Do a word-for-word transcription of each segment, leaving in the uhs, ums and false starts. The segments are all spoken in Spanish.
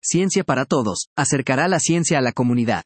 Ciencia para Todos, acercará la ciencia a la comunidad.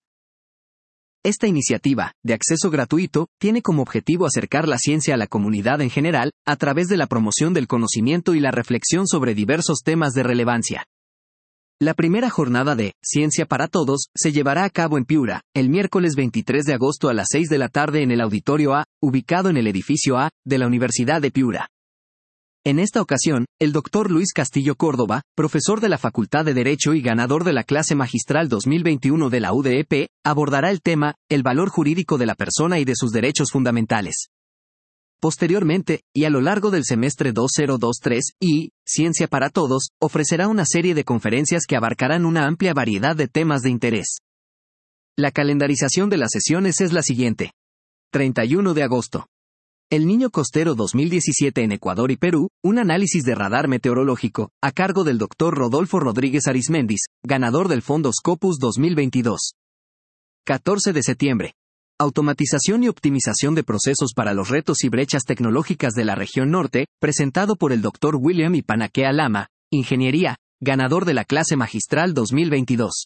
Esta iniciativa, de acceso gratuito, tiene como objetivo acercar la ciencia a la comunidad en general, a través de la promoción del conocimiento y la reflexión sobre diversos temas de relevancia. La primera jornada de Ciencia para Todos se llevará a cabo en Piura, el miércoles veintitrés de agosto a las seis de la tarde en el Auditorio A, ubicado en el edificio A, de la Universidad de Piura. En esta ocasión, el doctor Luis Castillo Córdoba, profesor de la Facultad de Derecho y ganador de la clase magistral dos mil veintiuno de la U D E P, abordará el tema, el valor jurídico de la persona y de sus derechos fundamentales. Posteriormente, y a lo largo del semestre dos mil veintitrés, I, Ciencia para Todos, ofrecerá una serie de conferencias que abarcarán una amplia variedad de temas de interés. La calendarización de las sesiones es la siguiente. treinta y uno de agosto. El Niño Costero dos mil diecisiete en Ecuador y Perú, un análisis de radar meteorológico, a cargo del doctor Rodolfo Rodríguez Arismendis, ganador del Fondo Scopus dos mil veintidós. catorce de septiembre. Automatización y optimización de procesos para los retos y brechas tecnológicas de la región norte, presentado por el doctor William Ipanakea Lama, Ingeniería, ganador de la clase magistral dos mil veintidós.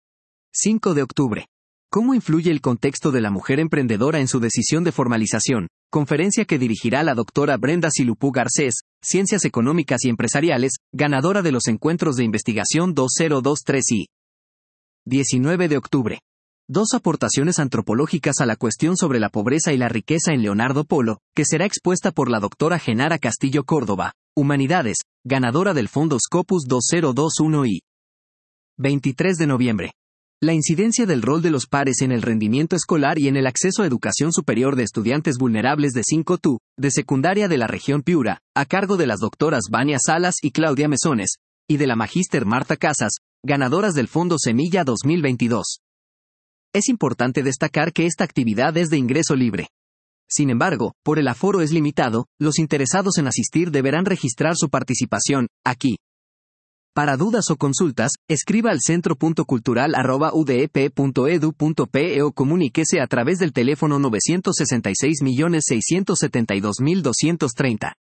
cinco de octubre. ¿Cómo influye el contexto de la mujer emprendedora en su decisión de formalización? Conferencia que dirigirá la doctora Brenda Silupú Garcés, Ciencias Económicas y Empresariales, ganadora de los Encuentros de Investigación dos mil veintitrés y diecinueve de octubre. Dos aportaciones antropológicas a la cuestión sobre la pobreza y la riqueza en Leonardo Polo, que será expuesta por la doctora Genara Castillo Córdoba, Humanidades, ganadora del Fondo Scopus dos mil veintiuno y veintitrés de noviembre. La incidencia del rol de los pares en el rendimiento escolar y en el acceso a educación superior de estudiantes vulnerables de cinco T U, de secundaria de la región Piura, a cargo de las doctoras Vania Salas y Claudia Mesones, y de la magíster Marta Casas, ganadoras del Fondo Semilla dos mil veintidós. Es importante destacar que esta actividad es de ingreso libre. Sin embargo, por el aforo es limitado, los interesados en asistir deberán registrar su participación, aquí. Para dudas o consultas, escriba al centro punto cultural arroba u d e p punto e d u punto p e o comuníquese a través del teléfono nueve seis seis seiscientos setenta y dos mil doscientos treinta.